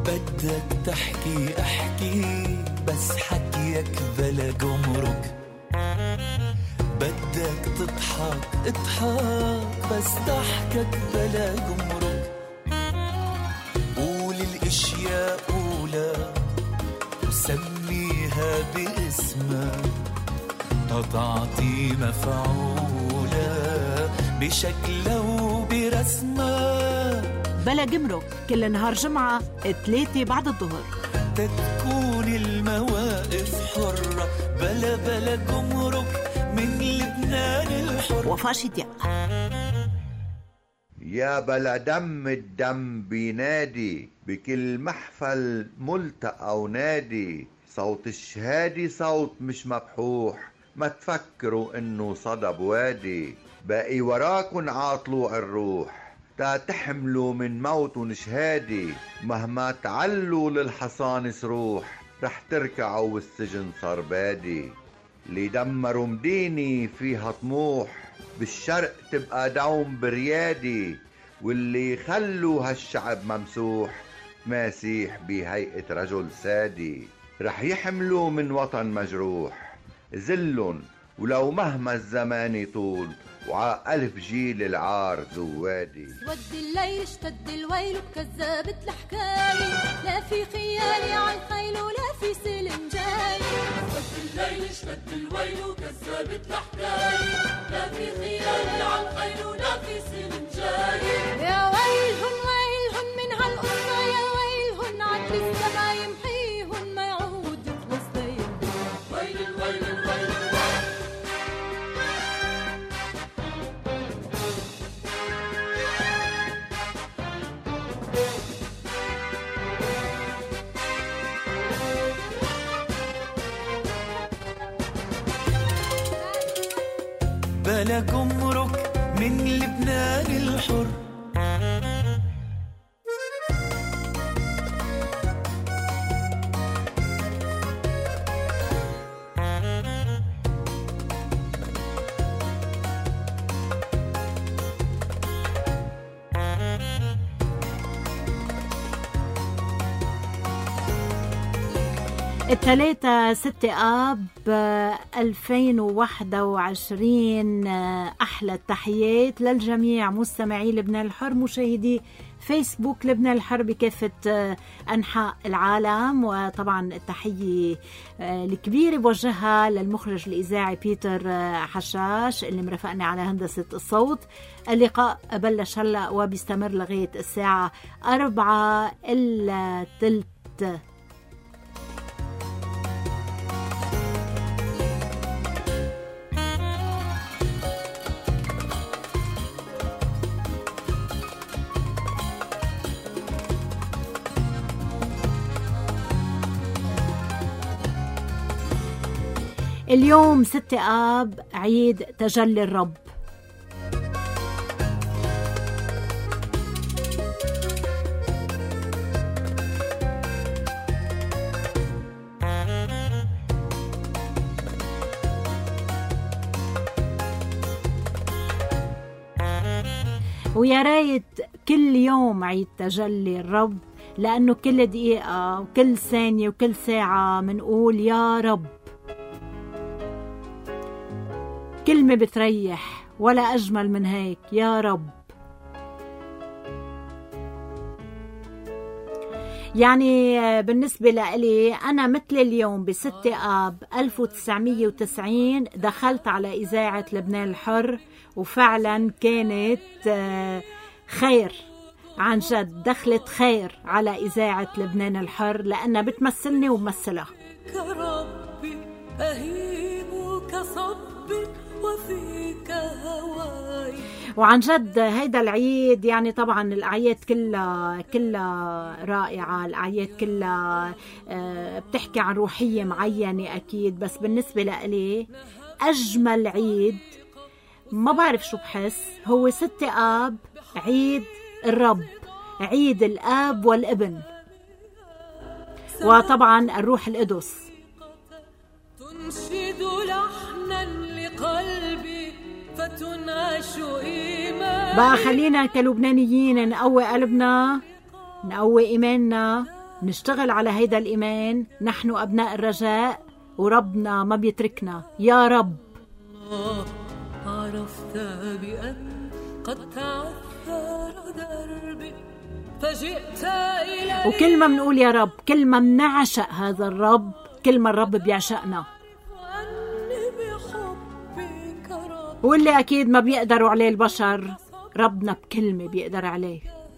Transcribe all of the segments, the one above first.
بدك تحكي احكي بس حكيك بلا جمرك، بدك تضحك اضحك بس ضحكك بلا جمرك. قول الاشياء قولها وسميها باسمها، تعطي مفعولة بشكلها وبرسمها. بلا جمرك كل نهار جمعة 3 بعد الظهر، تكون المواقف حرة. بلا جمرك من لبنان الحر. وفاء دياب. يا بلا دم الدم بينادي بكل محفل ملتقى ونادي، صوت الشهادي صوت مش مبحوح، ما تفكروا انه صدى بوادي. باقي وراكن عاطلوع الروح تا تحملوا من موت شهادي، مهما تعلوا للحصان سروح رح تركعوا والسجن صار بادي. اللي دمروا مديني فيها طموح، بالشرق تبقى دوم بريادي، واللي خلوا هالشعب ممسوح ماسيح بهيئة رجل سادي. رح يحملوا من وطن مجروح ذلن ولو مهما الزمان يطول، وع 1000 جيل العار زوادي. ود الليل اشتد الويل وكذبت الحكاية، لا في خيالي عن خيل ولا في سلم جاي. ود الليل اشتد الويل وكذبت الحكاية، لا في خيالي عن خيل ولا في سلم جاي. يا ويلهن ويلهن من هالقصة، يا ويلهن عدل السما يمحيهن ما يعود يخلص ليل. ويل الويل الويل الويل. بلا جمرك من لبنان الحر. الثلاثة 6 آب 2021. أحلى التحيات للجميع مستمعي لبنان الحر، مشاهدي فيسبوك لبنان الحر بكافة أنحاء العالم. وطبعا التحية الكبيرة بوجهها للمخرج الإذاعي بيتر حشاش اللي مرافقني على هندسة الصوت. اللقاء بلش هلأ وبيستمر لغاية الساعة 4:15. اليوم 6 آب عيد تجلي الرب. ويا ريت كل يوم عيد تجلي الرب، لأنه كل دقيقة وكل ثانية وكل ساعة منقول يا رب. كلمة بتريح ولا أجمل من هيك يا رب. يعني بالنسبة لي أنا مثل اليوم ب6 آب 1990 دخلت على إذاعة لبنان الحر، وفعلا كانت خير عن جد، دخلت خير على إذاعة لبنان الحر لأنها بتمثلني وبمثلها. كربي أهيبك صبي وفيك هواي. وعن جد هيدا العيد يعني طبعا الأعياد كلها رائعة، الأعياد كلها بتحكي عن روحية معينة أكيد، بس بالنسبة لي أجمل عيد ما بعرف شو بحس هو 6 آب، عيد الرب، عيد الآب والابن وطبعا الروح القدس. تنشد لحنا لقلبي فتنعش إيماني. بقى خلينا كلبنانيين نقوي قلبنا، نقوي إيماننا نشتغل على هيدا الإيمان. نحن أبناء الرجاء وربنا ما بيتركنا يا رب. عرفت بأن قد تعثر دربي فجئت إلي. وكل ما بنقول يا رب، كل ما بنعشق هذا الرب، كل ما الرب بيعشقنا. واللي أكيد ما بيقدروا عليه البشر، ربنا بكلمة بيقدر عليه.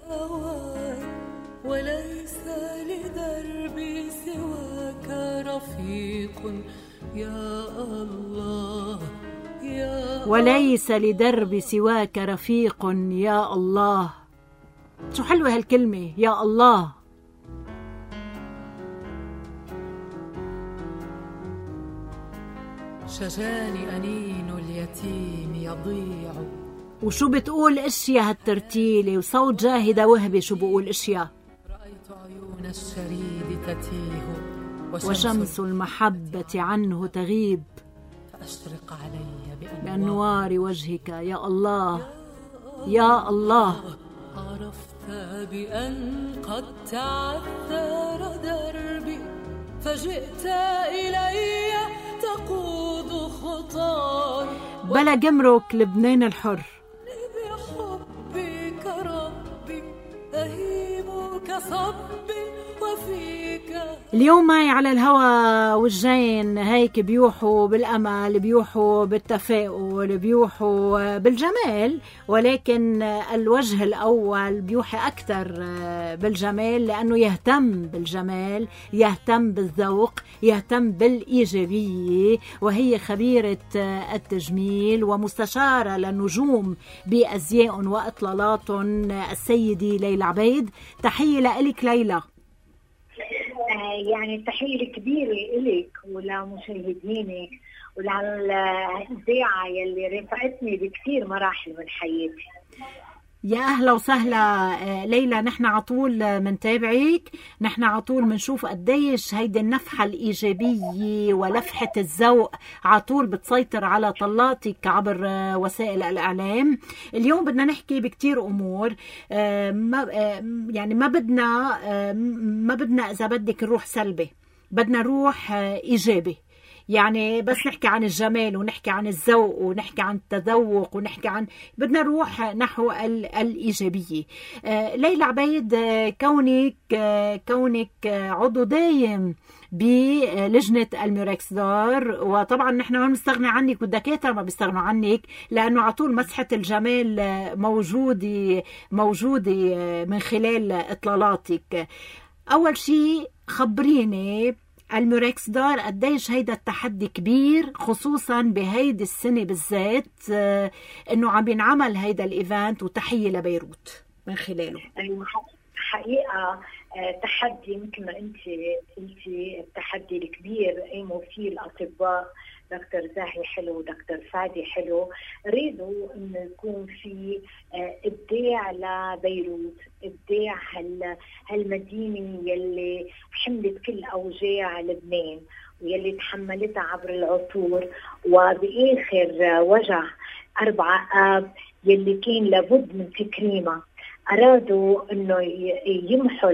وليس لدربي سواك رفيق يا الله يا وليس لدربي سواك رفيق يا الله. شو حلوة هالكلمة يا الله. شجاني أنين اليتيم يضيع. وشو بتقول اشياء هالترتيلة وصوت جاهدة وهبة. شو بقول اشياء؟ رأيت عيون الشريد تتيه وشمس المحبة عنه تغيب فأشرق علي بأنوار وجهك يا الله يا الله. عرفت بأن قد تعثر دربي فجئت إلي تقود خطاي. بلا جمرك لبنان الحر. بحبك ربي أهيم كصبي وفيك. اليوم معي على الهوا وجهين هيك بيوحوا بالأمل، بيوحوا بالتفاؤل، بيوحوا بالجمال، ولكن الوجه الأول بيوحي أكثر بالجمال لأنه يهتم بالجمال، يهتم بالذوق، يهتم بالإيجابية، وهي خبيرة التجميل ومستشارة للنجوم بأزياء وإطلالات السيدة ليلى عبيد. تحية لك ليلى. يعني تحية كبيرة إليك ولمشاهدينك وللإذاعة يلي رفعتني بكثير مراحل من حياتي. يا أهلا وسهلا ليلى. نحن عطول منتابعك، نحن عطول منشوف قديش هيدي النفحة الإيجابية ولفحة الذوق عطول بتسيطر على طلاتك عبر وسائل الإعلام. اليوم بدنا نحكي بكتير أمور، يعني ما بدنا إذا بدك نروح سلبي، بدنا نروح إيجابي. يعني بس نحكي عن الجمال ونحكي عن الذوق ونحكي عن التذوق ونحكي عن، بدنا نروح نحو الإيجابية. ليلى عبيد، كونك عضو دايم بلجنة الميركسدار، وطبعا نحن ما بنستغني عنك والدكاترة ما بيستغنوا عنك لأنه عطول مسحة الجمال موجودة من خلال إطلالاتك. أول شيء خبريني الميركسدار قديش هيدا التحدي كبير، خصوصا بهيدي السنة بالذات انه عم بينعمل هيدا الايفنت، وتحية لبيروت من خلاله. حقيقة تحدي مثل ما انت قلتي، التحدي الكبير قاموا فيه الاطباء دكتور زاهي حلو ودكتور فادي حلو، ريدوا انه يكون في ابداع لبيروت، ابداع هالمدينه يلي حملت كل اوجاع لبنان ويلي تحملتها عبر العصور، وباخر وجع 4 آب يلي كان لابد من تكريمها أرادوا إنه يمحوا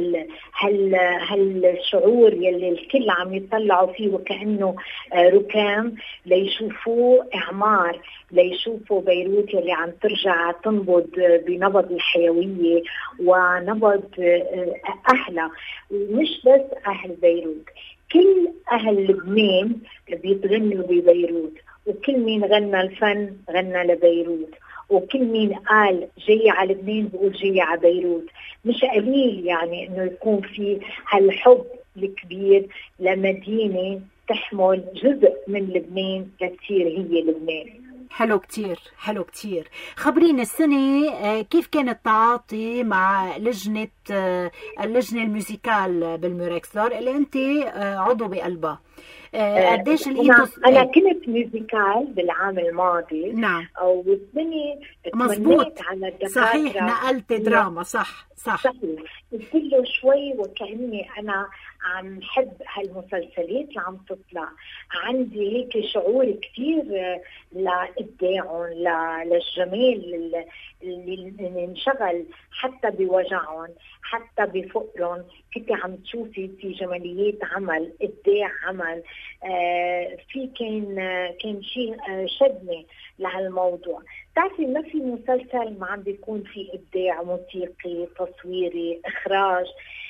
هالشعور يلي الكل عم يطلعوا فيه وكأنه ركام، ليشوفوه إعمار، ليشوفوا بيروت يلي عم ترجع تنبض بنبض الحيوية ونبض أهلها. ومش بس أهل بيروت، كل أهل لبنان بيتغنوا ببيروت، وكل مين غنى الفن غنى لبيروت، وكل مين قال جاي على لبنان بقول جاي على بيروت. مش قليل يعني انه يكون في هالحب الكبير لمدينة تحمل جزء من لبنان لتصير هي لبنان. حلو كتير، حلو كتير. خبرينا السنة كيف كان التعاطي مع اللجنة الموسيقال بالميركسدار اللي انت عضو بقلبها؟ قديش الإيتوس؟ أنا كنت ميوزيكال بالعام الماضي. نعم. والسنة مزبوط، على الدكاترة. صحيح، نقلت دراما. صح. قلت له شوي وكأني أنا عم حب هالمسلسلات اللي عم تطلع. عندي هيك شعور كتير لإبداعهم، للجمال اللي انشغل حتى بوجعهم، حتى بفقرهم. كنت عم تشوفي في جماليات عمل، إبداع عمل. في كان شيء شدني لهالموضوع. تعرفي ما في مسلسل ما عم بيكون في إبداع موسيقي، تصويري، إخراج.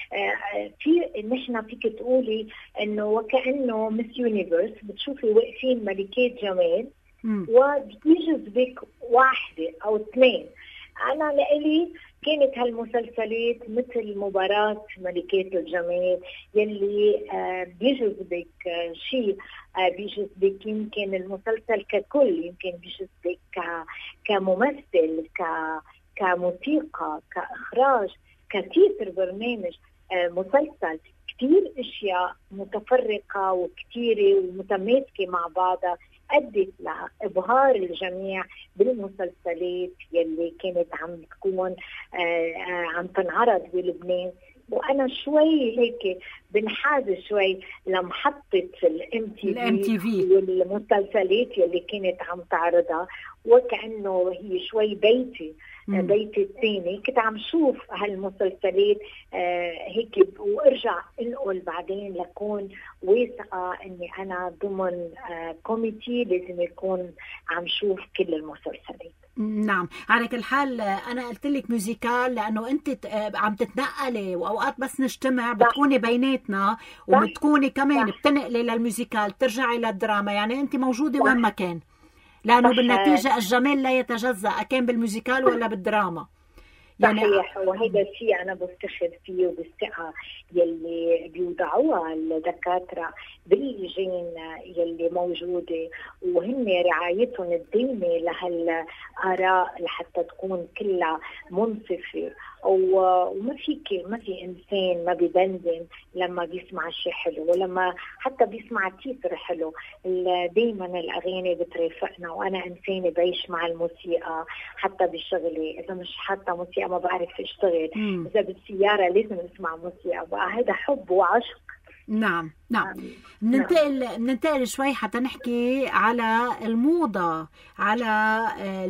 في نحن فيك تقولي إنه وكأنه مس يونيفرس، بتشوفي واقفين ملكات جمال وبيجذبك واحدة أو اثنين. أنا لإلي كانت هالمسلسلات مثل مباراة ملكات الجمال يلي بيجذبك شيء، بيجذبك يمكن المسلسل ككل، يمكن بيجذبك كممثل، كموسيقى، كإخراج، كتيتر برنامج، مسلسل. كتير اشياء متفرقة وكتيرة ومتماسكة مع بعضها أدت لإبهار الجميع بالمسلسلات يلي كانت عم تكون عم تنعرض بلبنان. وأنا شوي هيك بنحاز شوي لمحطة الMTV والمسلسلات يلي كانت عم تعرضها، وكأنه هي شوي بيتي الثاني. كنت عم شوف هالمسلسلات هيك، وارجع انقل بعدين لكون واثقة اني انا ضمن كوميتي لازم يكون عم شوف كل المسلسلات. نعم. على كل حال أنا قلت لك ميوزيكال لأنه أنت عم تتنقلي، وأوقات بس نجتمع بتكوني بيناتنا، وبتكوني كمان بتنقلي للميوزيكال، ترجعي للدراما. يعني أنت موجودة وين ما كان، لأنه بالنتيجة الجمال لا يتجزأ كان بالميوزيكال ولا بالدراما. صحيح. وهذا الشيء أنا بفتخر فيه وبالثقة يلي بيوضعوها الدكاترة باللجان يلي موجودة، وهن رعايتهم الدائمة لهالآراء لحتى تكون كلها منصفة. وما في إنسان ما بيدندن لما بيسمع شيء حلو، ولما حتى بيسمع تيتر حلو. دايما الأغاني بترافقنا، وأنا إنسانة بعيش مع الموسيقى حتى بشغلي. إذا مش حتى موسيقى ما بعرف أشتغل، إذا بالسيارة لازم أسمع موسيقى. بقى هذا حب وعشق. نعم. بننتقل شوي حتى نحكي على الموضة، على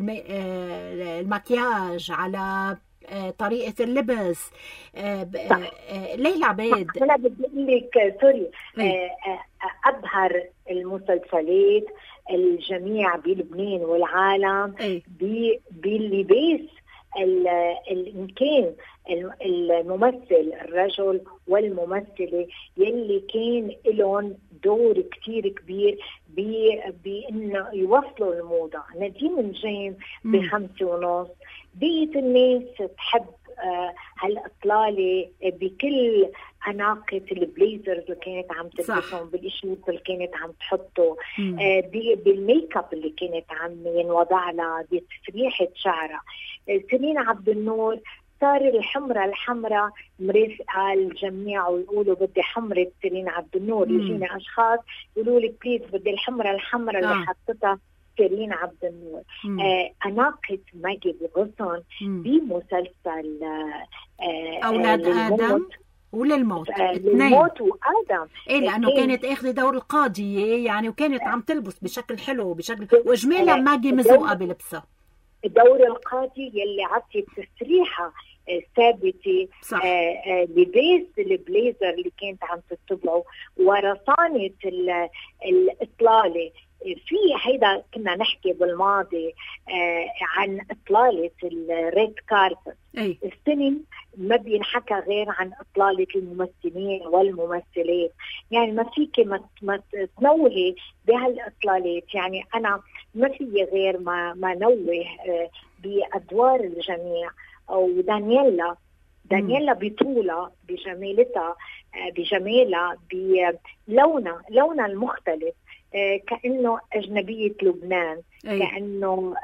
المكياج، على طريقة اللبس. ليلى عبيد، أنا بدي أقول لك سوري، أبهر المسلسلات الجميع بلبنان والعالم باللباس. إن كان الممثل الرجل والممثلة يلي كان لهم دور كتير كبير بأنه يوصلوا الموضة. نديم نجيم ب5:30، بقية الناس تحب هالإطلالة بكل أناقة البليزرز اللي كانت عم تلبسهم، بالإشوط اللي كانت عم تحطه، بالميك اب اللي كانت عم ينوضع لها، بتسريحة شعرها. سيرين عبد النور صار الحمرة مرافقة الجميع، ويقولوا بدي حمرة سيرين عبد النور. يجيني أشخاص يقولوا لي بليز بدي الحمرة اللي حطتها سيرين عبد النور. أناقة ماجي بغصن بمسلسل أولاد آدم وللموت، للموت وآدم. لأنه كانت أخذ دور القاضية يعني، وكانت عم تلبس بشكل حلو، بشكل وإجمالا ماجي مزوقة بلبسها. دور القاضي يلي عطي تسريحة ثابتة، لباس البليزر اللي كانت عم تتبعه، ورصانة الإطلالة. في هيدا كنا نحكي بالماضي عن إطلالة الريد كاربت. السنة ما بينحكى غير عن إطلالة الممثلين والممثلات. يعني ما فيك ما تنوهي بهالإطلالات. يعني أنا ما في غير ما نوه بأدوار الجميع. ودانييلا بطولة، بجمالتها، بجمالها، بلونها المختلف. كأنه أجنبية لبنان. كأنه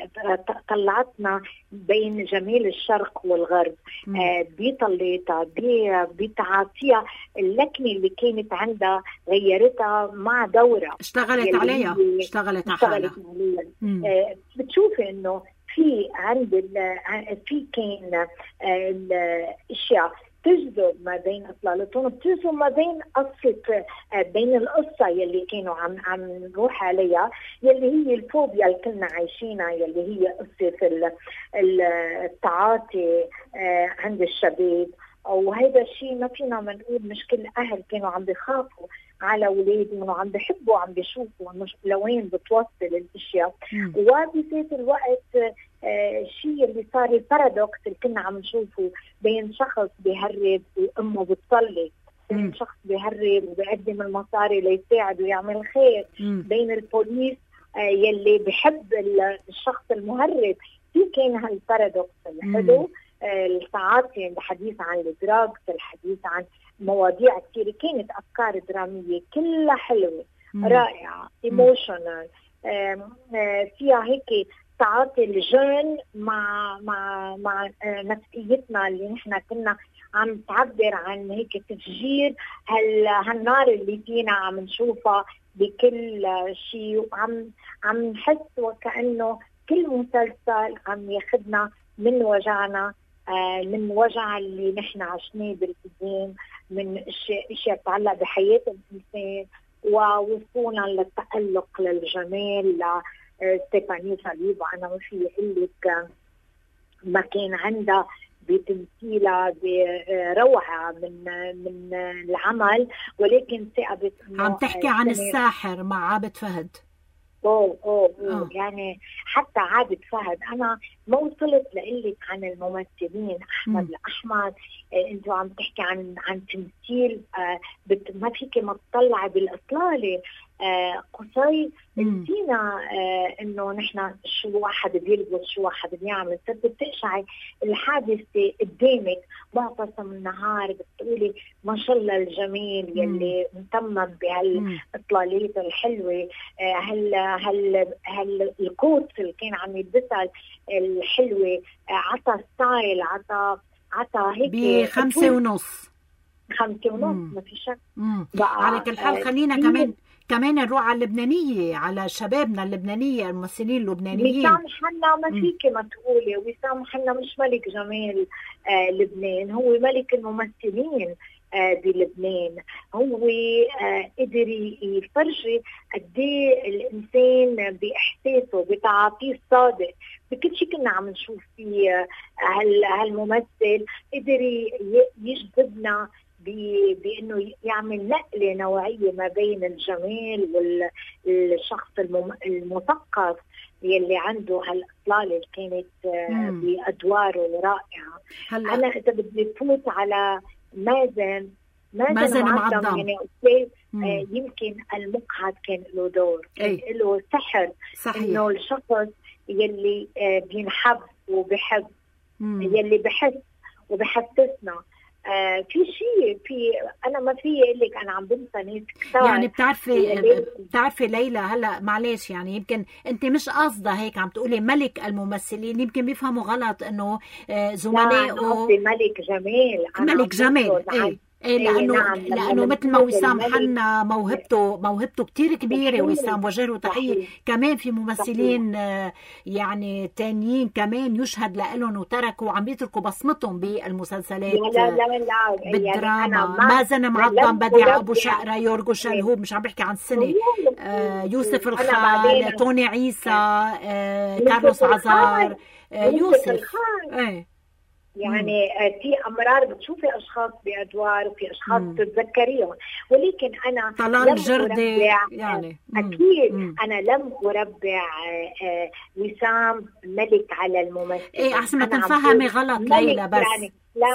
طلعتنا بين جميل الشرق والغرب بطليتها بتعاطيها. اللكنة اللي كانت عندها غيرتها مع دورة، اشتغلت عليها، اشتغلت عليها. بتشوفي إنه في في كان الأشياء تجذب ما بين أطلالتهم، بتجذب ما بين بين القصة يلي كانوا عم نروح عليها، يلي هي الفوبيا اللي كنا عايشينها، يلي هي قصة التعاطي عند الشباب. وهذا الشيء ما فينا نقول مش كل أهل كانوا عم بيخافوا على أولادهم وعم بيحبوا عم بيشوفوا لوين بتوصل الأشياء. وبذات الوقت الشيء اللي صار البارادوكس اللي كنا عم نشوفه بين شخص بيهرب وأمه بتصلي، بين شخص بيهرب وبيقدم المصاري ليساعد ويعمل خير، بين البوليس يلي بيحب الشخص المهرب. في كان هالبارادوكس الحلو، التعاطي، الحديث عن الدراجز، الحديث عن مواضيع كثير، كانت أفكار درامية كلها حلوة رائعة، ايموشنال، فيها هيك تعاطي الجن مع نفسيتنا اللي نحن كنا عم تعبر عن هيك تفجير هالنار اللي فينا عم نشوفها بكل شيء. وعم نحس وكأنه كل مسلسل عم ياخدنا من وجعنا، من وجع اللي نحن عشناه بالقديم، من اشياء تتعلق بحياة الإنسان، ووصولا للتألق للجمال ستيفاني صليبا. أنا ما في أقول لك ما كان عندها بتمثيلها بروعة من العمل، ولكن ثقبت. عم تحكي عن الساحر مع عابد فهد. يعني حتى عابد فهد أنا ما وصلت لقلك عن الممثلين. أحمد الأحمد، أنتوا عم تحكي عن تمثيل، ما فيك ما تطلع بالإطلالة. قصي نسينا إنه نحن شو واحد بيلبس شو واحد بيعمل، صرت بتقشعي الحادثة قدامك معتصم النهار، بتقولي ما شاء الله الجميل يلي متمم بهالإطلالات الحلوة. هل الكوت اللي كان عم يلبسها الحلوة، عطى ستايل، عطى هيك ب5.5 ما في شك. على كل حال خلينا كمان نروح على اللبنانية، على شبابنا اللبنانية، الممثلين اللبنانيين. وسام حنا ما فيك ما تقولي، وسام حنا مش ملك جمال لبنان، هو ملك الممثلين بلبنان. هو قدر يفرجي قد ايه الانسان باحساسه بتعاطيه الصادق بكل شيء كنا عم نشوف فيه. هالممثل قدر يجذبنا بانه يعمل نقله نوعيه ما بين الجمال والشخص المثقف يلي عنده هالاطلاله اللي كانت بادواره رائعه. أنا إذا بدي فوت على مازن معظم، يعني أستاذ يمكن المقعد كان له دور، كان له سحر. صحيح. إنه الشخص يلي بينحب وبحب، يلي بحس وبحسسنا في شيء أنا ما في أقول لك أنا عم بنسى ناس كثير. يعني بتعرفي ليلى، هلا معلش يعني يمكن أنت مش قاصدة هيك عم تقولي ملك الممثلين، يمكن بيفهموا غلط إنه زملائه ملك جمال. لأنه مثل ما وسام حنا موهبته كتير كبيرة. وسام وجه له تحية. كمان في ممثلين يعني تانيين كمان يشهد لهم وتركوا عم بيتركوا بصمتهم بالمسلسلات بالدراما. مازن معظم، بديع أبو شقرة، يورغو شلهوب، مش عم بحكي عن السنة، يوسف الخال، توني عيسى، كارلوس عزار، يوسف. يعني في أمرار بتشوفي أشخاص بأدوار وفي أشخاص تتذكريهم، ولكن أنا طلال الجردي يعني أكيد أنا لم أربع وسام ملك على الممثل. أحسن ما تنفهمي غلط ليلى، بس يعني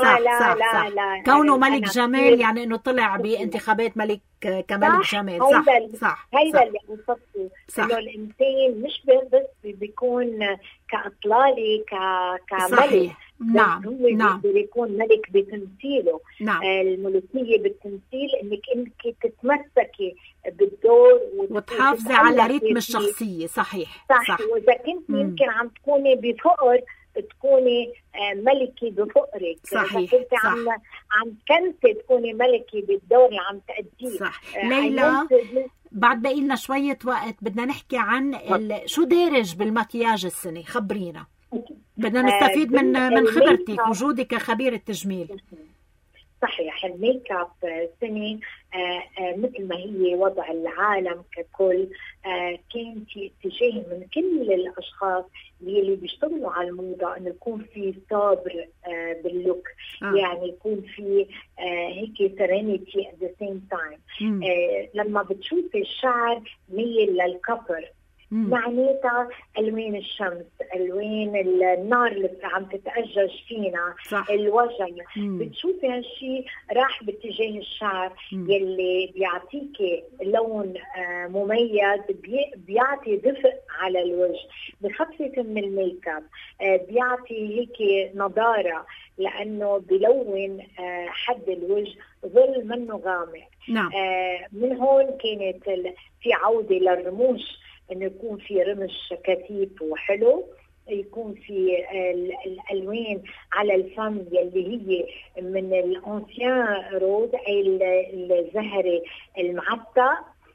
لا كونه ملك جمال يعني إنه طلع بانتخابات ملك كملك جمال. صح. هيدا اللي قصته، إنه الإنسان مش بس بيكون كأطلالي كملك، نعم. هو بيقدر يكون ملك بتمثيله. نعم. الملوكية بالتمثيل انك تتمسكي بالدور وتحافظي على رتم الشخصية. صحيح. صح. واذا كنت يمكن عم تكوني بفقر تكوني ملكة بفقرك. صحيح. كنت عم كنتي تكوني ملكة بالدور اللي عم تأديه. صح. ليلى، بعد باقي لنا شوية وقت، بدنا نحكي عن شو دارج بالمكياج السنة. خبرينا، بدنا نستفيد من خبرتك، وجودك كخبيرة تجميل. صحيح. الميك اب سنة مثل ما هي وضع العالم ككل، كان في اتجاه من كل الاشخاص اللي بيشتغلوا على الموضة انه يكون في صبر باللوك. يعني يكون في هيك serenity at the same time. لما بتشوفي الشعر ميل للكبر، معناتها الوان الشمس، الوان النار اللي عم تتأجج فينا. صح. الوجه بتشوفي هالشيء راح باتجاه الشعر يلي بيعطيكي لون مميز، بيعطي دفء على الوجه، بخفف من الميك اب، بيعطي هيك نضارة لأنه بلون حد الوجه ظل منه غامق. نعم. من هون كانت في عودة للرموش، انه يكون في رمش كثيف وحلو، يكون في الالوان على الفم يلي هي من الانسيان رود، اي الزهري المعطى.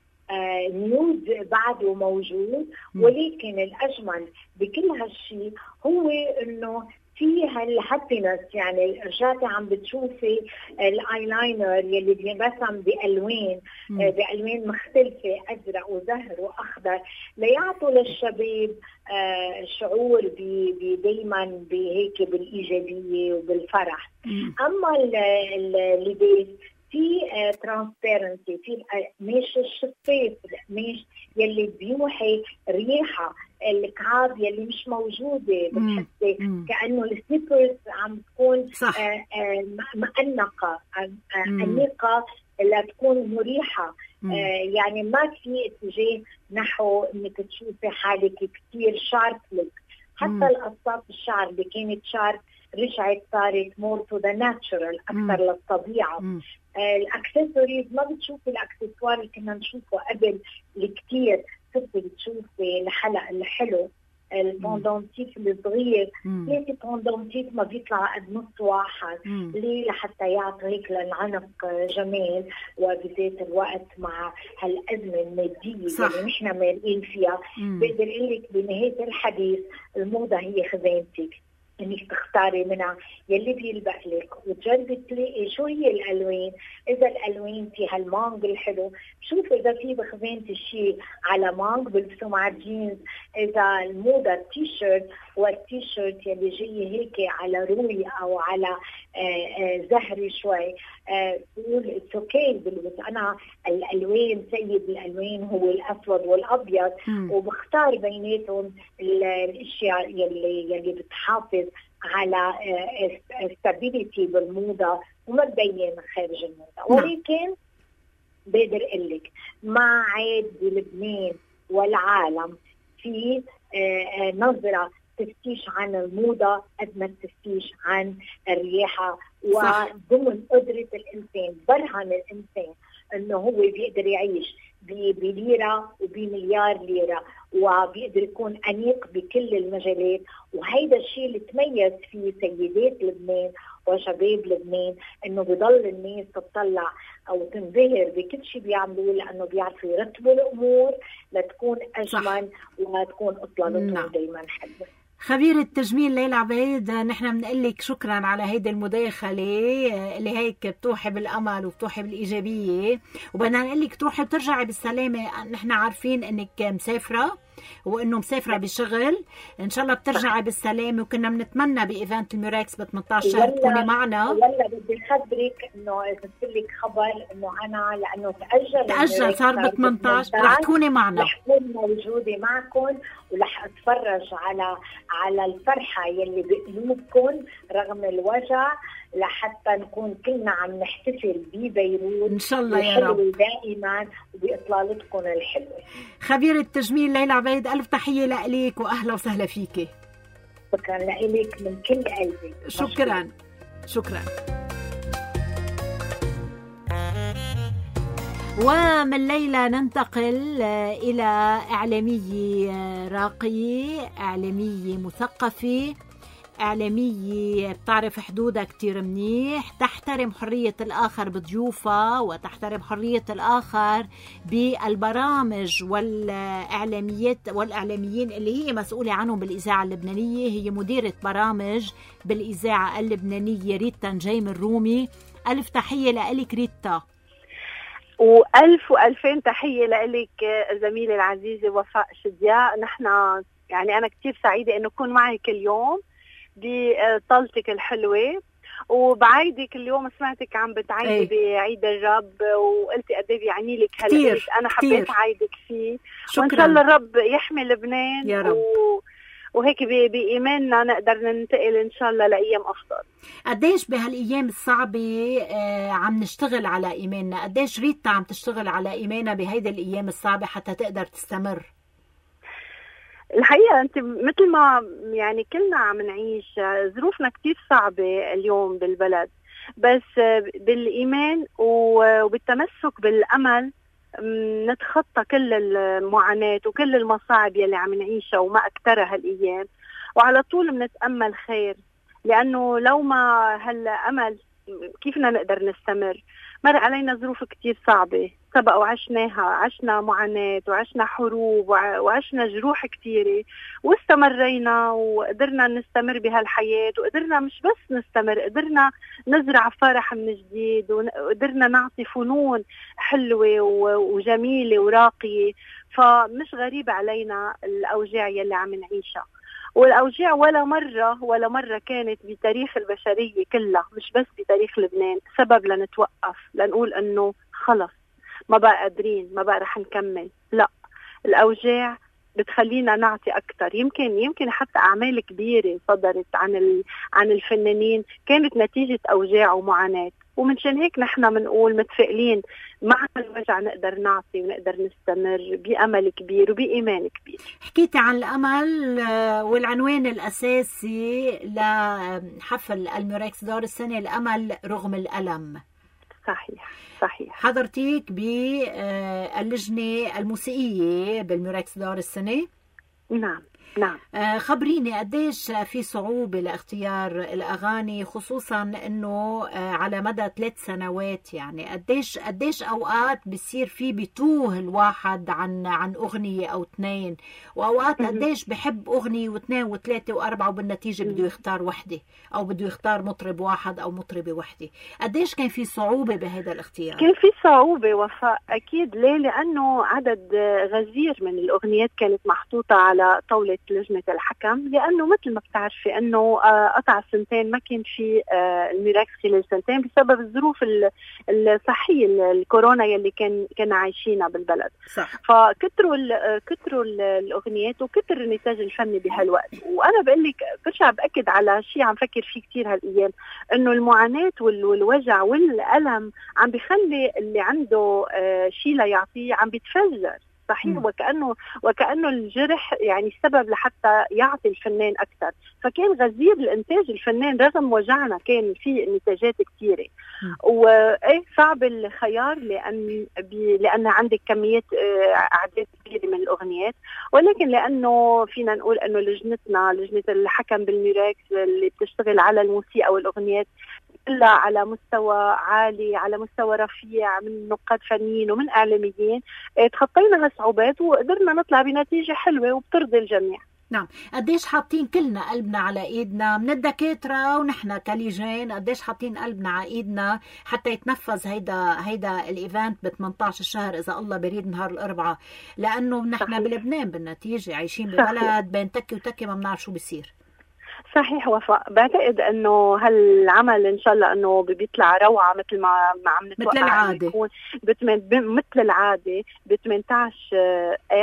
نيود بعده موجود، ولكن الاجمل بكل هالشيء هو انه في هالهابينس. يعني رجعتي عم بتشوفي الايلاينر يلي بينرسم بألوان مختلفة، ازرق وزهر واخضر، ليعطوا للشباب شعور دايما بهيك بالايجابية وبالفرح. اما اللباس في ترانسبيرنسي، في القماش الشفاف، القماش يلي بيوحي ريحة، الكعاب يلي مش موجودة، بتحسي كأنه السليبرز عم تكون مأنقة، أنيقة لتكون مريحة. يعني ما في اتجاه نحو انك تشوفي حالك كثير شارب لوك. حتى القصات الشعر اللي كانت شارب رجعت صارت مور تو ذا ناتشورال، اكثر للطبيعه. الاكسسوارز ما بتشوفي الاكسسوار اللي كنا نشوفه قبل الكثير، صرتي بتشوفي الحلق الحلو، البوندونتيف الصغير، ثلاثة بوندونتيف ما بيطلع قد نص واحد. ليه؟ لحتى يعطي هيك للعنق جمال، وبذات الوقت مع هالأزمة المادية اللي نحن مالقين فيها، بقدر اقول لك بنهاية الحديث الموضة هي خزانتك، انك تختاري منها يلي بيلبق لك، وتجربي تلاقي شو هي الالوان. اذا الالوان فيها المانج الحلو، شوفي اذا في بخزانتي شيء على مانج بلبسه مع جينز. اذا الموضه التيشيرت، والتيشيرت يلي جاي هيك على روي او على زهري شوي، بقول اتس اوكي بلبس انا الالوان. سيد الالوان هو الاسود والابيض، وبختار بيناتهم الاشياء يلي بتحافظ على استابيليتي بالموضه وما تبين خارج الموضه. ولكن بقدر اقول لك ما عاد بلبنان والعالم في نظره تفتيش عن الموضة قد ما تفتيش عن الرياحة، وضمن قدرة الإنسان. برهن الإنسان أنه هو بيقدر يعيش بليرة وبمليار ليرة، وبيقدر يكون أنيق بكل المجالات. وهيدا الشيء اللي تميز فيه سيدات لبنان وشباب لبنان، انه بضل الناس تطلع او تنبهر بكل شيء بيعملوه، لانه بيعرفوا يرتبوا الامور لتكون اجمل وتكون اطلالتهم دايما حلوه. خبيرة التجميل ليلى عبيد، نحن بنقول لك شكرا على هيدي المداخلة اللي هيك بتوحي بالأمل وبتوحي بالإيجابية، وبدنا نقول لك تروحي بترجعي بالسلامة. نحن عارفين انك مسافرة وانه مسافرة بشغل، ان شاء الله بترجعي بالسلامة، وكنا بنتمنى بإيفنت الميراكس ب 18 شهر تكوني معنا. والله بدي خبرك انه قلت لك خبر انه انا لانه تأجل صار ب 18 رح تكوني معنا، رح اكون موجودة معكم، ورح اتفرج على الفرحة يلي بقلوبكم رغم الوجع، لحتى نكون كلنا عم نحتفل ببيروت ان شاء الله يا رب دائما وبإطلالتكم الحلوة. خبيرة التجميل ليلى عبيد، ألف تحية لك وأهلا وسهلا فيكي. شكرا لك من كل قلبي. شكرا. ومن ليلى ننتقل إلى إعلامي راقي، إعلامي مثقفي، إعلامية بتعرف حدودها كتير منيح، تحترم حرية الآخر بضيوفها وتحترم حرية الآخر بالبرامج والإعلاميين اللي هي مسؤولة عنهم بالإذاعة اللبنانية. هي مديرة برامج بالإذاعة اللبنانية ريتا نجيم الرومي. ألف تحية لك ريتا. وألف وألفين تحية لك زميلي العزيزة وفاء شدياء. نحن يعني أنا كتير سعيدة إنه أكون معي كل يوم بطلتك الحلوة، وبعيدك اليوم سمعتك عم بتعيدي بعيد الرب وقلتي قد ايه بيعني لك هالعيد. انا حبيت عيدك فيه، وان شاء الله الرب يحمي لبنان يا رب. وهيك بإيماننا نقدر ننتقل إن شاء الله لأيام أفضل. قديش بهالأيام الصعبة عم نشتغل على إيماننا؟ قديش ريتا عم تشتغل على إيماننا بهيدا الأيام الصعبة حتى تقدر تستمر؟ الحقيقة أنت مثل ما يعني كلنا عم نعيش ظروفنا كتير صعبة اليوم بالبلد، بس بالإيمان وبالتمسك بالأمل نتخطى كل المعاناة وكل المصاعب يلي عم نعيشها وما أكترها هالأيام، وعلى طول بنتأمل خير، لأنه لو ما هالأمل كيف بدنا نقدر نستمر؟ مر علينا ظروف كتير صعبة سبق وعشناها، عشنا معاناة وعشنا حروب وعشنا جروح كتيرة، واستمرينا وقدرنا نستمر بهالحياة، وقدرنا مش بس نستمر، قدرنا نزرع فرح من جديد، وقدرنا نعطي فنون حلوة وجميلة وراقية. فمش غريب علينا الأوجاع يلي عم نعيشها، والأوجاع ولا مرة كانت بتاريخ البشرية كلها، مش بس بتاريخ لبنان، سبب لنتوقف لنقول أنه خلص ما بقى قادرين، ما بقى رح نكمل. لا، الأوجاع بتخلينا نعطي أكتر. يمكن حتى أعمال كبيرة صدرت عن الفنانين كانت نتيجة أوجاع ومعاناة، ومنشان هيك نحن منقول متفائلين مع الوجع نقدر نعطي ونقدر نستمر بأمل كبير وبإيمان كبير. حكيتي عن الأمل، والعنوان الأساسي لحفل الميراكس دار السنة الأمل رغم الألم. صحيح. حضرتيك باللجنة الموسيقية بالميراكس دار السنة؟ نعم. خبريني قديش في صعوبة لاختيار الأغاني، خصوصا أنه على مدى 3 سنوات، يعني قديش أوقات بيصير في بتوه الواحد عن أغنية أو 2، وأوقات قديش بحب أغنية و2 و3 و4 وبالنتيجة بده يختار وحدة أو بده يختار مطرب واحد أو مطربة وحدة. قديش كان في صعوبة بهذا الاختيار؟ كان في صعوبة وفاء أكيد. ليه؟ لأنه عدد غزير من الأغنيات كانت محطوطة على طاولة لجنة الحكم، لأنه مثل ما بتعرفي أنه قطع 2 ما كان في الميراكس خلال 2 بسبب الظروف الصحية الكورونا يلي كان عايشينها بالبلد. صح. فكتروا الأغنيات وكتر النتاج الفني بهالوقت. وأنا بقول لك برجع بأكد على شيء عم فكر فيه كتير هالأيام، أنه المعاناة والوجع والألم عم بيخلي اللي عنده شيء ليعطيه عم بيتفجر. صحيح. وكأنه الجرح يعني السبب لحتى يعطي الفنان أكثر. فكان غزير الإنتاج الفنان رغم وجعنا، كان فيه نتاجات كثيرة. وإيه صعب الخيار لأن عندك كمية أعداد كبيرة من الأغنيات، ولكن لأنه فينا نقول أنه لجنة الحكم بالميراكس اللي بتشتغل على الموسيقى والأغنيات كلها على مستوى عالي، على مستوى رفيع من نقاد فنيين ومن إعلاميين، تخطينا هالصعوبات وقدرنا نطلع بنتيجة حلوة وبترضي الجميع. نعم. قديش حاطين كلنا قلبنا على ايدنا من الدكاترة ونحن كلجان، قديش حاطين قلبنا على ايدنا حتى يتنفذ هيدا الايفنت ب 18 الشهر اذا الله بريد نهار الاربعاء، لانه نحن بلبنان بالنتيجة عايشين ببلد بين تكي وتكي ما بنعرف شو بيصير. صحيح وفاء. بعتقد انه هالعمل ان شاء الله انه بيطلع روعه مثل ما عم نتوقع مثل العاده، مثل العاده ب 18 آب،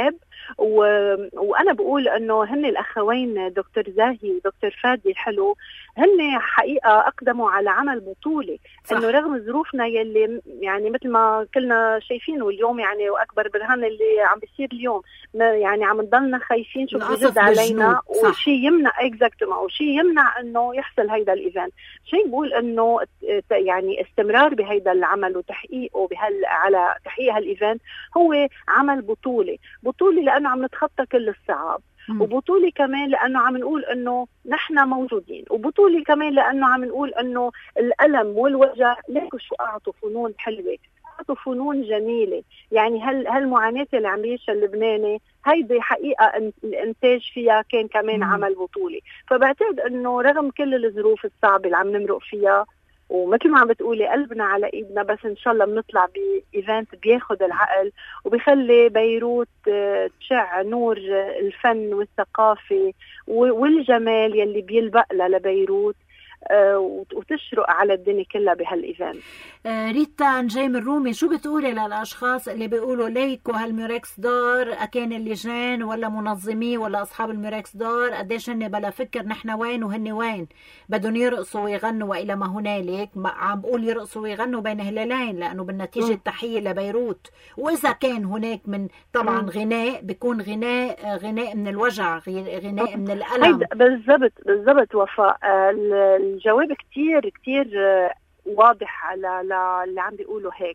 وأنا بقول أنه هن الأخوين دكتور زاهي ودكتور فادي الحلو هن حقيقة أقدموا على عمل بطولة. أنه رغم ظروفنا يلي يعني مثل ما كلنا شايفينه اليوم يعني، وأكبر برهان اللي عم بيصير اليوم يعني عم نضلنا خايفين شو بيجد علينا وشي يمنع وشي يمنع أنه يحصل هيدا الإيفنت. شيء بقول أنه يعني استمرار بهيدا العمل وتحقيقه على تحقيق هالإيفنت هو عمل بطولة لأنه عم نتخطى كل الصعاب، وبطولة كمان لأنه عم نقول أنه نحن موجودين، وبطولة كمان لأنه عم نقول أنه الألم والوجع ليكوا شو أعطوا فنون حلوة، أعطوا فنون جميلة. يعني هالمعاناة اللي عم يعيشها اللبناني هيدي حقيقة الإنتاج فيها كان كمان عمل بطولة. فبعتقد أنه رغم كل الظروف الصعبة اللي عم نمرق فيها، ومثل ما عم بتقولي قلبنا على ايدنا، بس ان شاء الله بنطلع بايفنت بياخد العقل وبيخلي بيروت تشع نور الفن والثقافة والجمال يلي بيلبق لبيروت وتشرق على الدنيا كلها بهالايفنت. ريتا نجيم الرومي، شو بتقولي للاشخاص اللي بيقولوا ليكوا هالميركس دار كان اللجان ولا منظمين ولا اصحاب الميركس دار قديش هن بلا فكر نحن وين وهن وين، بدهم يرقصوا ويغنوا والى ما هنالك. عم بقول يرقصوا ويغنوا بين هلالين لانه بالنتيجه التحيه لبيروت. واذا كان هناك من طبعا غناء بيكون غناء من الوجع، غناء من الالم. بالضبط وفاء. الجواب كتير واضح على اللي عم بيقولوا هيك.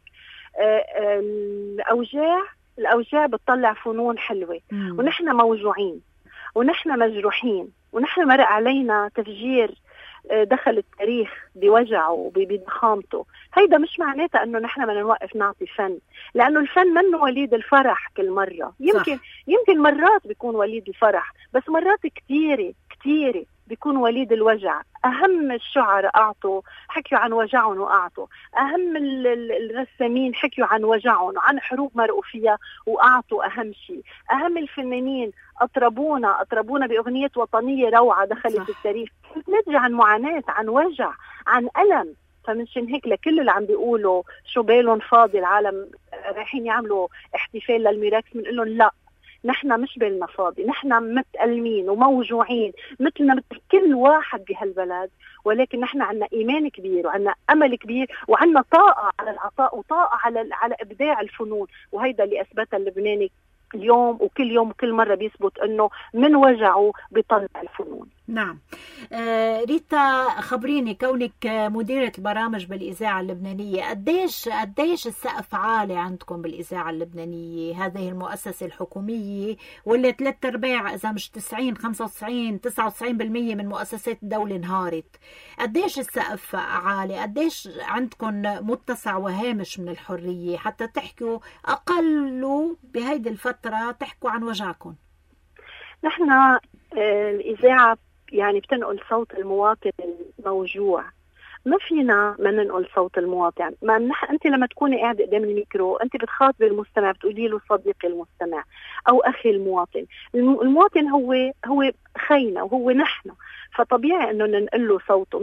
الأوجاع بتطلع فنون حلوة، ونحن موجوعين ونحن مجروحين ونحن مرق علينا تفجير دخل التاريخ بوجعه وبضخامته. هيدا مش معناته انه نحن بدنا نوقف نعطي فن، لانه الفن منه وليد الفرح كل مرة. يمكن مرات بيكون وليد الفرح، بس مرات كتيرة بيكون وليد الوجع. أهم الشعراء حكيوا عن وجعهم وأعطوا، أهم الرسامين حكيوا عن وجعهم وعن حروب مرقوا فيها وأعطوا أهم شيء. أهم الفنانين أطربونا بأغنية وطنية روعة دخلت التاريخ، بتنتج عن معاناة، عن وجع، عن ألم. فمنشان هيك لكل اللي عم بيقولوا شو بالهم فاضي العالم رايحين يعملوا احتفال للميراكس، بنقول لهم لا، نحن مش بالنا فاضي، نحن متألمين وموجوعين مثلنا مثل كل واحد بهالبلد، ولكن نحن عنا إيمان كبير وعنا أمل كبير وعنا طاقة على العطاء وطاقة على إبداع الفنون. وهيدا اللي أثبتها اللبناني اليوم وكل يوم وكل مرة بيثبت أنه من وجعه بيطلع الفنون. نعم. ريتا، خبريني كونك مديرة البرامج بالإذاعة اللبنانية، قديش السقف عالي عندكم بالإذاعة اللبنانية، هذه المؤسسة الحكومية واللي 3/4 إذا مش 90 95 99% من مؤسسات الدولة انهارت. قديش السقف عالي، قديش عندكم متسع وهامش من الحرية حتى تحكوا أقل بهيدي الفترة تحكوا عن وجعكم؟ نحن الإذاعة يعني بتنقل صوت المواطن الموجوع، ما فينا ما ننقل صوت المواطن. أنت لما تكوني قاعدة قدام الميكرو أنت بتخاطب المستمع، بتقولي له صديقي المستمع أو أخي المواطن. المواطن هو خينا وهو نحن، فطبيعي أنه ننقل له صوته،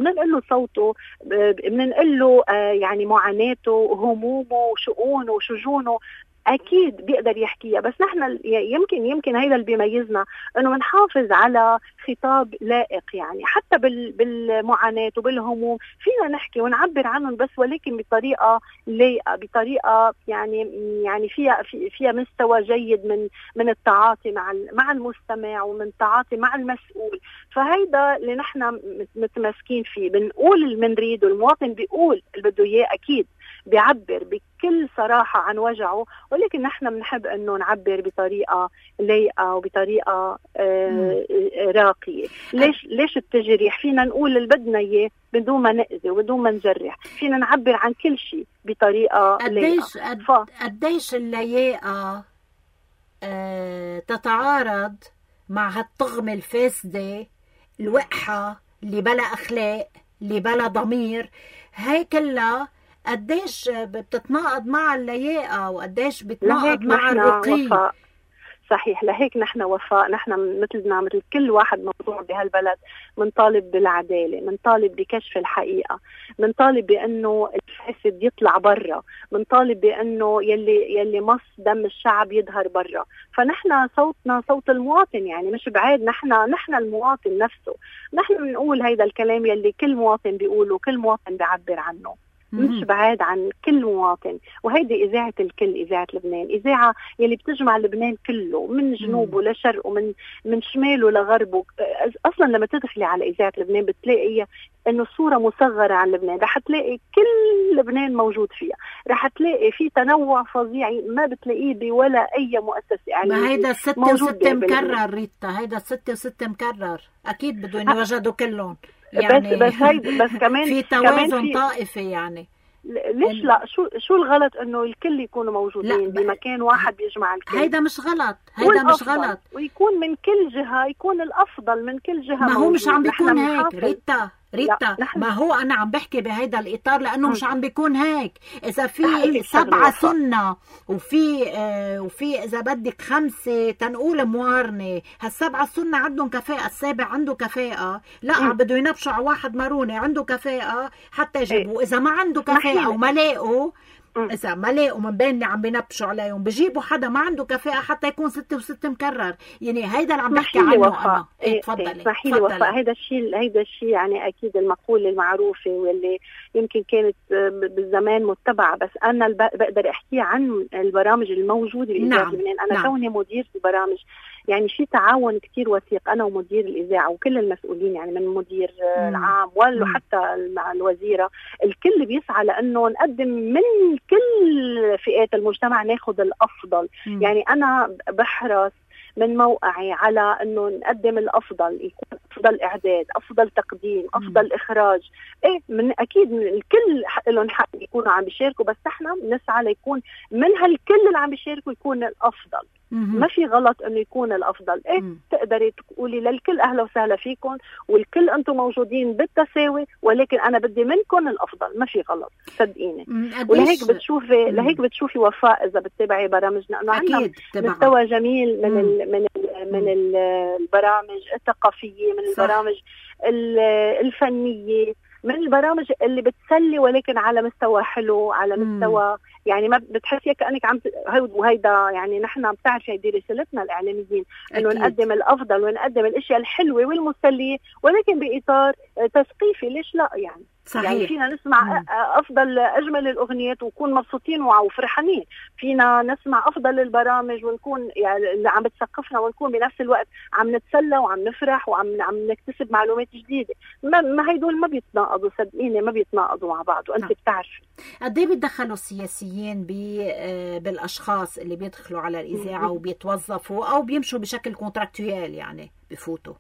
بننقل له يعني معاناته وهمومه وشؤونه وشجونه، أكيد بيقدر يحكيها. بس نحن يمكن هيدا اللي بيميزنا، أنه منحافظ على خطاب لائق، يعني حتى بالمعاناة وبالهموم فينا نحكي ونعبر عنهم، بس ولكن بطريقة لايقة، بطريقة يعني فيها مستوى جيد من التعاطي مع المستمع ومن التعاطي مع المسؤول. فهيدا اللي نحن متمسكين فيه، بنقول اللي بنريد والمواطن بيقول اللي بده إياه، أكيد بيعبر بكل صراحة عن وجعه، ولكن نحن بنحب أنه نعبر بطريقة لايقة وبطريقة راقية. ليش التجريح؟ فينا نقول اللي بدنا إياه بدون ما نأذي وبدون ما نجرح، فينا نعبر عن كل شيء بطريقة لايقة. قديش اللياقة تتعارض مع هالطغمة الفاسدة الوقحة اللي بلا أخلاق اللي بلا ضمير، هاي كلها قديش بتتناقض مع اللياقة وقديش بتتناقض مع الرقي. صحيح، لهيك نحن وفاء، نحن مثل كل واحد موضوع بهالبلد، منطالب بالعدالة، منطالب بكشف الحقيقة، منطالب بأنه الفاسد يطلع برا، بنطالب بانه يلي مص دم الشعب يظهر برا. فنحن صوتنا صوت المواطن، يعني مش بعيد، نحن المواطن نفسه، نحن بنقول هيدا الكلام يلي كل مواطن بيقوله، كل مواطن بيعبر عنه، مش بعيد عن كل مواطن. وهيدي إذاعة الكل، إذاعة لبنان، إذاعة يلي بتجمع لبنان كله من جنوبه لشرقه، من شماله لغربه. أصلا لما تدخلي على إذاعة لبنان بتلاقي إنه صورة مصغرة عن لبنان، رح تلاقي كل لبنان موجود فيها، رح تلاقي في تنوع فظيع ما بتلاقيه بولا أي مؤسسة إعلامية. ما هيدا 6 مكرر ريتا، هيدا 6 مكرر، أكيد بدهم يوجدوا كلهم يعني. بس كمان في توازن طائفي يعني. ليش لا؟ شو الغلط انه الكل يكونوا موجودين بمكان واحد بيجمع الكل؟ هيدا مش غلط، هيدا مش غلط، ويكون من كل جهة، يكون الافضل من كل جهة. ما هو مش عم بيكون هيك ريتا، ما هو أنا عم بحكي بهيدا الإطار لأنه مش عم بيكون هيك. إذا في 7 سنة وفي إذا بدك 5 تنقول موارنة، هال7 سنة عندهم كفاءة، السابع عنده كفاءة، لا بده ينبشوا على واحد مارونة عنده كفاءة حتى يجيبوا. إذا ما عنده كفاءة وما لاقوا، إذا ما لاقوا من بين اللي عم بينبشوا عليهم بيجيبوا حدا ما عنده كفاءة حتى يكون 6 مكرر. يعني هيدا اللي عم بحكي عنه أنا. تفضلي. اسمحي لي وفاء، هيدا الشيء يعني أكيد المقولة المعروفة واللي يمكن كانت بالزمان متبعة، بس أنا بقدر أحكي عن البرامج الموجودة بإذاعة لبنان. أنا كوني مدير البرامج، يعني في تعاون كتير وثيق أنا ومدير الإذاعة وكل المسؤولين، يعني من المدير العام وحتى مع الوزيرة، الكل بيسعى لأنه نقدم من كل فئات المجتمع ناخد الأفضل. يعني أنا بحرص من موقعي على أنه نقدم الأفضل، يكون أفضل إعداد، أفضل تقديم، أفضل إخراج. من أكيد من الكل لهم حق يكونوا عم بيشاركوا، بس احنا بنسعى ليكون من هالكل اللي عم بيشاركوا يكون الأفضل. ما في غلط انه يكون الافضل. تقدري تقولي للكل اهلا وسهلا فيكم والكل انتم موجودين بالتساوي، ولكن انا بدي منكم الافضل، ما في غلط صدقيني. لهيك بتشوفي وفاء اذا بتتابعي برامجنا انه عندنا مستوى جميل من البرامج الثقافيه، من البرامج الفنيه، من البرامج اللي بتسلي ولكن على مستوى حلو، على مستوى يعني ما بتحسي كأنك عم وهيدا يعني نحن بتعرفي هيدي رسالتنا الإعلاميين إنه نقدم الأفضل ونقدم الأشياء الحلوة والمسلية، ولكن بإطار تثقيفي. ليش لا يعني؟ صحيح. يعني فينا نسمع أفضل أجمل الأغنيات ونكون مبسوطين وفرحانين، فينا نسمع أفضل البرامج ونكون يعني اللي عم بتثقفنا، ونكون بنفس الوقت عم نتسلى وعم نفرح وعم نكتسب معلومات جديدة. ما هيدول ما بيتناقضوا صدقيني، ما بيتناقضوا مع بعض، وأنت بتعرفي. قد ايه بيتدخلوا السياسيين بالأشخاص اللي بيدخلوا على الإذاعة وبيتوظفوا أو بيمشوا بشكل كونتراكتويال، يعني بفوتوا؟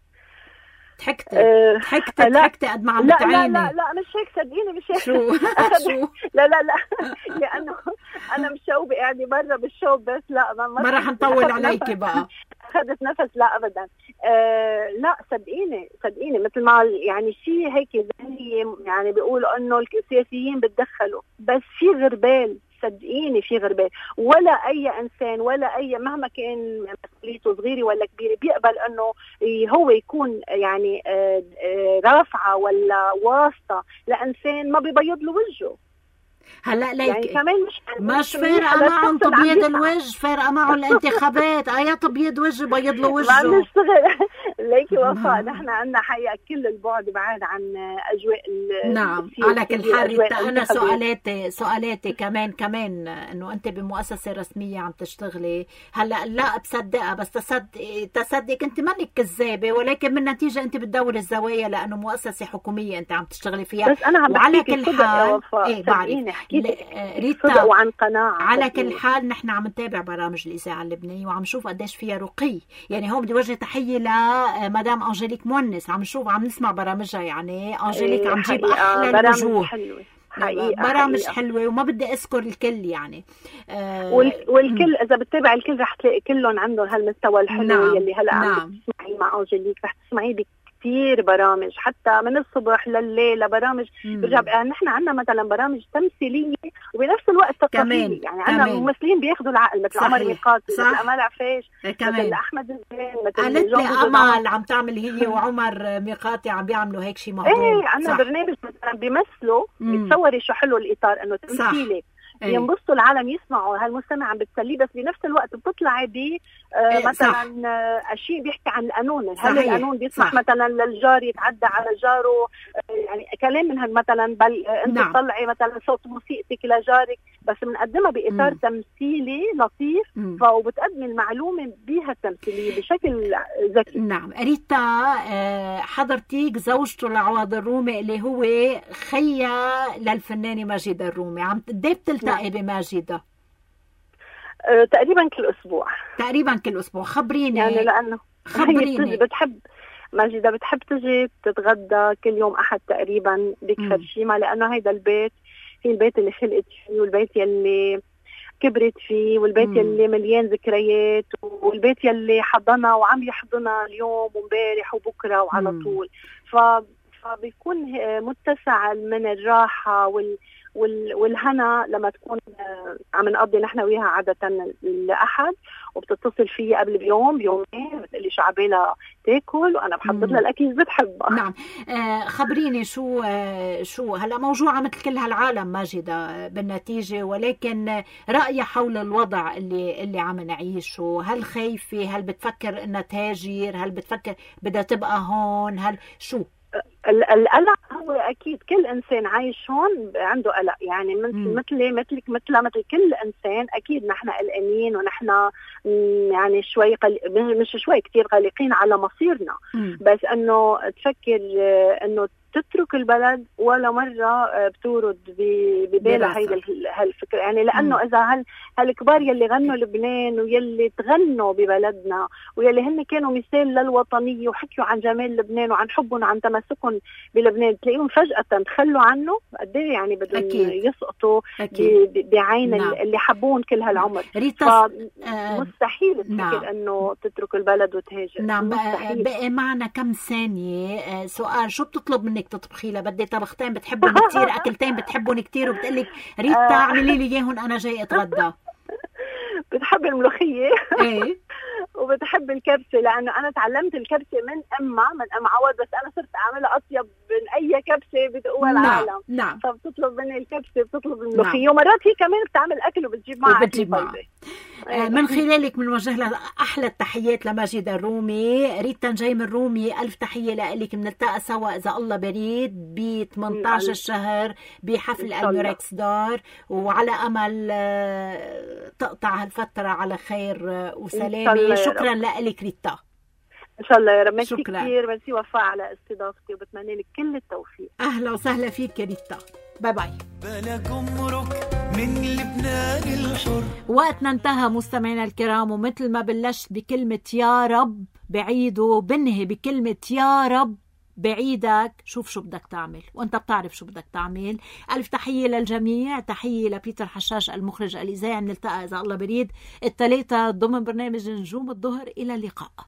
ضحكتي قد ما عم بتعيني. لا مش هيك صدقيني، مش هيك. شو لا لأنه أنا مشوبة قاعدة برا بالشوب، بس لا ما رح نطول عليكي بقى. أخذت نفس، لا أبدا. لا صدقيني مثل ما يعني شيء هيك زي يعني بيقولوا إنه السياسيين بتدخلوا، بس في غربال صدقيني، في غربال. ولا أي إنسان ولا أي مهما كان مسؤوليته صغيرة ولا كبيرة بيقبل إنه هو يكون يعني رافعة ولا واسطة لإنسان ما بيبيض له وجهه. هلا ليك يعني كمان مش فارقه معهم تبييض الوجه، فارقه معهم الانتخابات. يا تبييض وجه بيض له وجهه. ما بنشتغل ليكي وفاء، نحن عندنا حقيقه كل البعد بعاد عن اجواء نعم. على كل حال انا سؤالاتي كمان انه انت بمؤسسه رسميه عم تشتغلي هلا، لا بصدقها، بس تصدق انت مانك كذابه، ولكن من نتيجه انت بتدوري الزوايا لانه مؤسسه حكوميه انت عم تشتغلي فيها. بس انا عم وعلى كل حال بعرف ريتا وعن قناعة. على كل حال نحن عم نتابع برامج الإذاعة اللبنانية وعم نشوف قديش فيها رقي. يعني هون بدي وجه تحية لمدام أنجليك مونس، عم نسمع برامجها. يعني أنجليك عم تجيب أحلى الوجوه، برامج حلوة وما بدي أذكر الكل يعني. والكل إذا بتتابع الكل رح تلاقي كلهم عندهم هالمستوى الحلو. يلي هلا عم تسمعي مع أنجليك رح تسمعي كتير برامج حتى من الصبح لليل، برامج برجع. نحن عندنا مثلا برامج تمثيليه وبنفس الوقت ثقافيه، يعني عندنا ممثلين بياخذوا العقل مثل عمر ميقاتي، مثل امال عفاش، مثل احمد الزين، مثل جون امال عم تعمل هي وعمر ميقاتي عم بيعملوا هيك شيء موضوع. عندنا برنامج مثلا مثلا بيمثلوا بتصوري شو حلو الاطار انه تمثيلي ينبسطوا العالم يسمعوا هالمستمع عم بتسليه، بس بنفس الوقت بتطلعي ب مثلا شيء بيحكي عن القانون. هل القانون بيسمح مثلا للجار يتعدى على جاره؟ يعني كلام من مثلا بل انت تطلعي مثلا صوت موسيقتك لجارك، بس بنقدمها باطار تمثيلي لطيف وبتقدمي المعلومه بها التمثيليه بشكل ذكي. نعم. ريتا، حضرتك زوجته لعوض الرومي اللي هو خيا للفنانه ماجدة الرومي، عم بتلتقي بماجدة تقريبا كل اسبوع. خبريني يعني، لانه خبريني بتحب ماجدة بتحب تجي تتغدى كل يوم احد تقريبا بكفر شيما، لانه هيدا البيت هي البيت اللي خلقت فيه والبيت يلي كبرت فيه والبيت يلي مليان ذكريات والبيت يلي حضنها وعم يحضنها اليوم ومبارح وبكره وعلى طول. فبيكون متسع من الراحه والهنا لما تكون عم نقضي نحن وياها عادة الأحد، وبتتصل فيي قبل بيومين بتقلي شو عبالها تاكل وأنا بحضر لها الأكل اللي بتحبها. نعم. خبريني شو هلا موجوعة مثل كل هالعالم ماجدة بالنتيجة، ولكن رأيها حول الوضع اللي عم نعيشه، هل خايفة؟ هل بتفكر إنها تهاجر؟ هل بتفكر بدها تبقى هون؟ هل شو؟ القلق هو اكيد كل انسان عايش هون عنده قلق، يعني مثلك مثل كل انسان اكيد نحن قلقانين ونحن يعني شوي مش شوي كتير قلقين على مصيرنا. بس انه تفكر انه تترك البلد ولا مرة بتورد ببالها هيدا هالفكرة، يعني لأنه إذا هالكبار يلي غنوا لبنان ويلي تغنوا ببلدنا ويلي هن كانوا مثال للوطنية وحكيوا عن جمال لبنان وعن حبهم وعن تمسكهم بلبنان، تلاقيهم فجأة تخلوا عنه، قد ايه يعني بدهم يسقطوا بعين اللي حبون كل هالعمر. مستحيل تفكر انه تترك البلد وتهاجر. نعم. بقى معنا كم ثانية. سؤال، شو بتطلب منك تطبخي لها؟ بدي طبختين بتحبهم كتير، اكلتين بتحبهم كتير، وبتقلك ريتا اعملي لي اياهم انا جاي اتغدى. بتحب الملوخية ايه وبتحب الكبسة، لأنه أنا تعلمت الكبسة من أم عوض، بس أنا صرت أعملها أطيب من أي كبسة بدول العالم. نعم. فبتطلب مني الكبسة بتطلب الملوخية، ومرات هي كمان بتعمل أكل وبتجيب معها من خلالك بنوجه لها أحلى التحيات لماجدة الرومي. ريتا نجيم الرومي، ألف تحية لك. بنلتقى سوا إذا الله بريد ب 18 الشهر بحفل الميركس دار، وعلى أمل تقطع هالفترة على خير وسلامة. شكرا لك ريتا. إن شاء الله يا رب. ميرسي كثير، ميرسي وفاء على استضافتي، وبتمنى لك كل التوفيق. أهلا وسهلا فيك يا ريتا. باي باي. بلا جمرك من لبنان الحر. وقتنا انتهى مستمعينا الكرام، ومثل ما بلشت بكلمة يا رب بعيده بنهي بكلمة يا رب بعيدك. شوف شو بدك تعمل وانت بتعرف شو بدك تعمل. ألف تحية للجميع. تحية لبيتر حشاش المخرج الإذاعي. نلتقى إذا الله بريد الثلاثة ضمن برنامج نجوم الظهر. إلى اللقاء.